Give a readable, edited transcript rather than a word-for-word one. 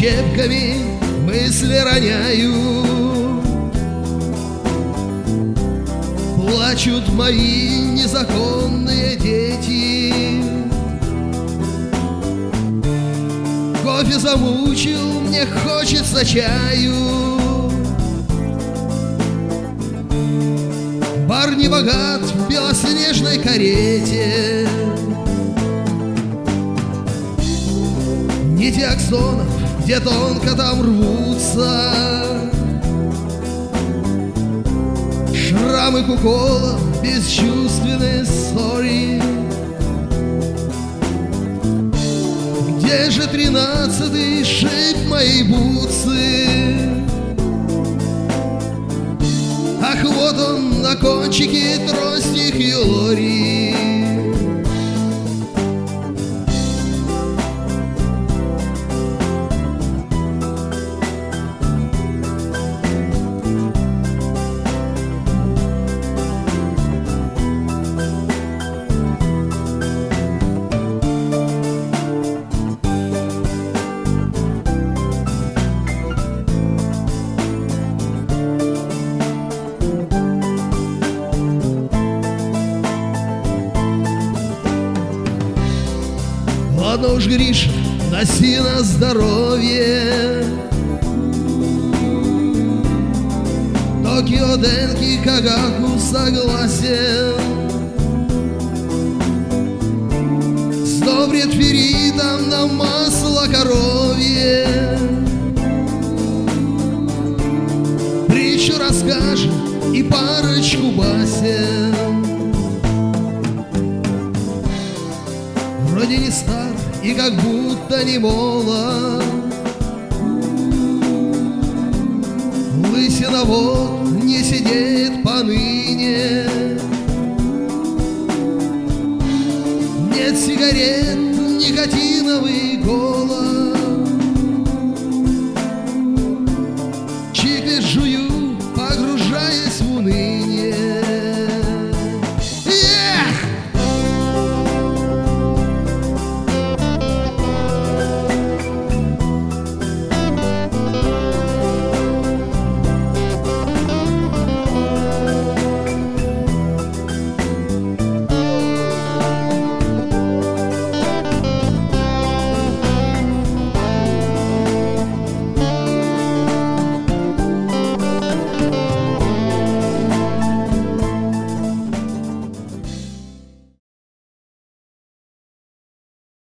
щепками мысли роняю. Плачут мои незаконные дети. Кофе замучил, мне хочется чаю. Бар не богат в белоснежной карете. Нити аксонов, где тонко там рвутся. Шрамы кукола, бесчувственные ссори. Где же 13-й шип моей бутсы? Ах, вот он на кончике трости Хьюлори. Ладно уж, Гриша, носи на здоровье. Токио Денки Кагаку согласен. Сдобрит ферритом на масло коровье. Притчу расскажет и парочку басен. Вроде не стар и как будто не молод. Лысина вот не сидит поныне. Нет сигарет, никотиновый год.